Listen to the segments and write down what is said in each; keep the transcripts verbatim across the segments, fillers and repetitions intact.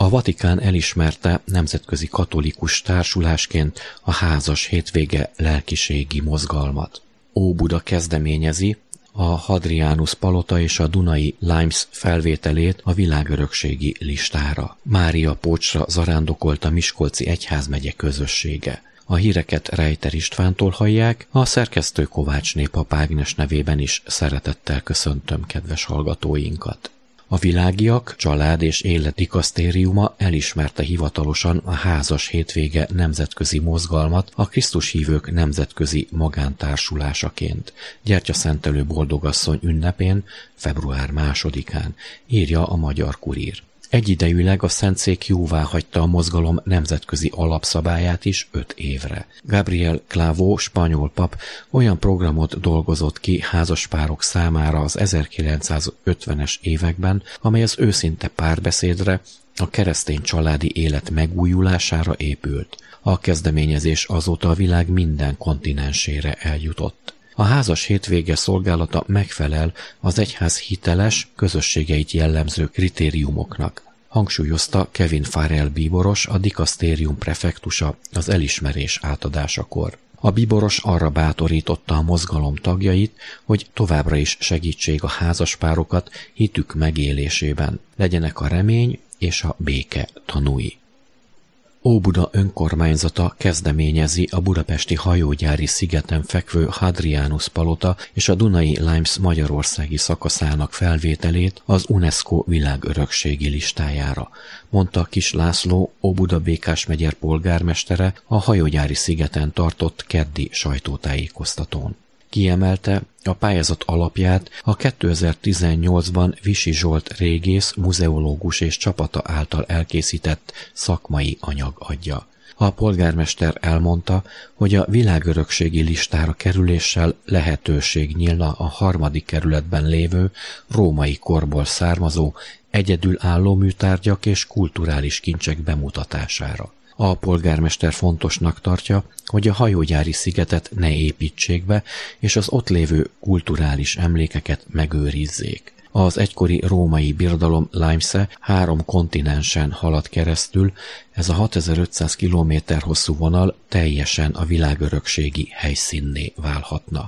A Vatikán elismerte nemzetközi katolikus társulásként a házas hétvége lelkiségi mozgalmat. Óbuda kezdeményezi a Hadrianus palota és a Dunai Limes felvételét a világörökségi listára. Mária Pócsra zarándokolt a Miskolci egyházmegye közössége. A híreket Rejter Istvántól hallják, a szerkesztő Kovácsné Pap Ágnes nevében is szeretettel köszöntöm kedves hallgatóinkat. A Világiak Család és Élet Dikasztériuma elismerte hivatalosan a házas hétvége nemzetközi mozgalmat a Krisztushívők nemzetközi magántársulásaként, gyertyaszentelő boldogasszony ünnepén, február másodikán, írja a Magyar Kurír. Egyidejűleg a Szentszék jóváhagyta a mozgalom nemzetközi alapszabályát is öt évre. Gabriel Clavo, spanyol pap olyan programot dolgozott ki házaspárok számára az ezerkilencszázötvenes években, amely az őszinte párbeszédre, a keresztény családi élet megújulására épült. A kezdeményezés azóta a világ minden kontinensére eljutott. A házas hétvége szolgálata megfelel az egyház hiteles, közösségeit jellemző kritériumoknak, hangsúlyozta Kevin Farrell bíboros, a dikasztérium prefektusa az elismerés átadásakor. A bíboros arra bátorította a mozgalom tagjait, hogy továbbra is segítsék a házaspárokat hitük megélésében, legyenek a remény és a béke tanúi. Óbuda önkormányzata kezdeményezi a budapesti hajógyári szigeten fekvő Hadrianus palota és a Dunai Limes magyarországi szakaszának felvételét az UNESCO világörökségi listájára, mondta Kis László, Óbuda Békás megyer polgármestere a hajógyári szigeten tartott keddi sajtótájékoztatón. Kiemelte, a pályázat alapját a kétezer-tizennyolcban Visi Zsolt régész, muzeológus és csapata által elkészített szakmai anyag adja. A polgármester elmondta, hogy a világörökségi listára kerüléssel lehetőség nyílna a harmadik kerületben lévő, római korból származó, egyedülálló műtárgyak és kulturális kincsek bemutatására. A polgármester fontosnak tartja, hogy a hajógyári szigetet ne építsék be, és az ott lévő kulturális emlékeket megőrizzék. Az egykori római birodalom Limes-e három kontinensen halad keresztül, ez a hatezer-ötszáz kilométer hosszú vonal teljesen a világörökségi helyszínné válhatna.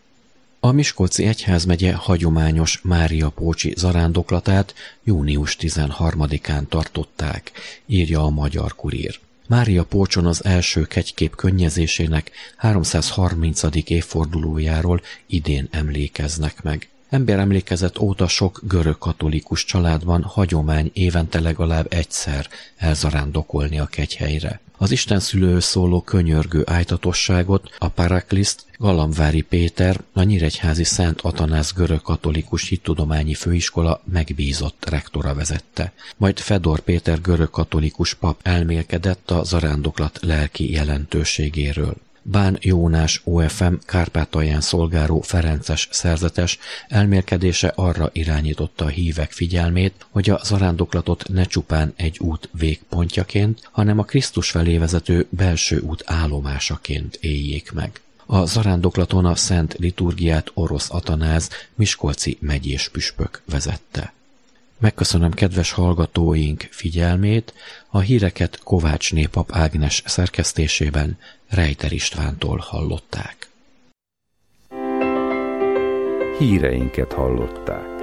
A Miskolci egyházmegye hagyományos Mária Pócsi zarándoklatát június tizenharmadikán tartották, írja a Magyar Kurír. Mária Pócson az első kegykép könnyezésének háromszázharmincadik évfordulójáról idén emlékeznek meg. Emberemlékezet óta sok görög katolikus családban hagyomány évente legalább egyszer elzarándokolni a kegyhelyre. Az istenszülőhöz szóló könyörgő ájtatosságot a Parakliszt Galamvári Péter, a nyíregyházi Szent Atanász görög katolikus hittudományi főiskola megbízott rektora vezette. Majd Fedor Péter görög katolikus pap elmélkedett a zarándoklat lelki jelentőségéről. Bán Jónás o ef em Kárpátalján szolgáló ferences szerzetes elmélkedése arra irányította a hívek figyelmét, hogy a zarándoklatot ne csupán egy út végpontjaként, hanem a Krisztus felé vezető belső út állomásaként éljék meg. A zarándoklaton a szent liturgiát Orosz Atanáz miskolci megyés püspök vezette. Megköszönöm kedves hallgatóink figyelmét, a híreket Kovácsné Pap Ágnes szerkesztésében Rejter Istvántól hallották. Híreinket hallották.